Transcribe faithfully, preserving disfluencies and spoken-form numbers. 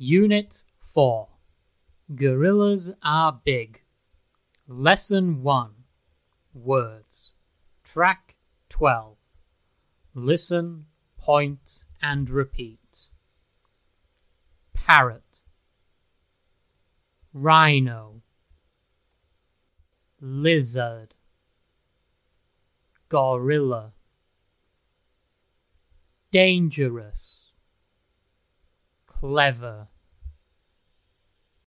Unit four. Gorillas are big. Lesson one. Words. Track twelve. Listen, point, and repeat. Parrot. Rhino. Lizard. Gorilla. Dangerous. Clever.